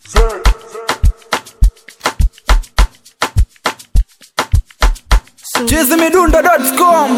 Chizimidunda.com.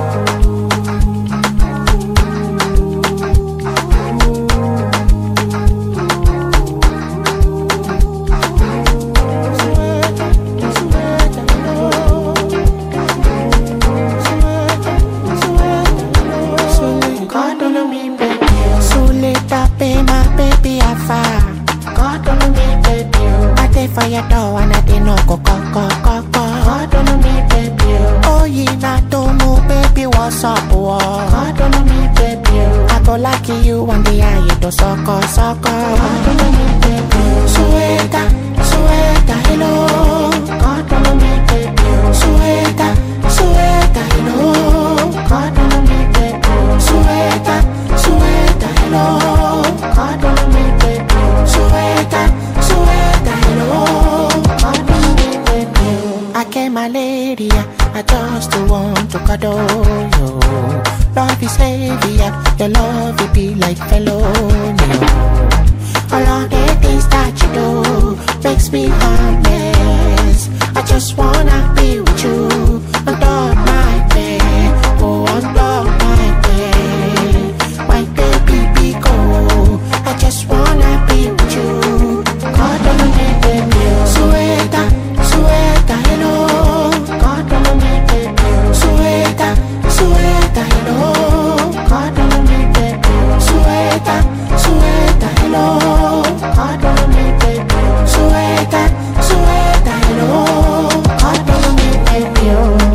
For your door and I didn't know go. God on me, baby. Oh, you not to move, baby. What's up, war? God on me, baby. I go like you one day, I do sucker. God on me, baby. Sueta, hello. God on me, baby. Sueta, hello. God on me, baby. Sueta, hello. God on me, baby. Sueta, hello. I came my lady, I just want to cuddle you. Love is heavy, your love will be like felony. All of the things that you do makes me harmless. I just wanna be with you under my bed, oh under my bed. My baby be cool, I just wanna be with you. God on me, baby. Sueta, hello. God on me, baby. Sueta, hello. God on me, baby. Sueta, hello. God on me, baby. Sueta, hello. God on me, baby.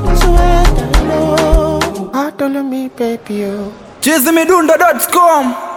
Chizimidunda.com.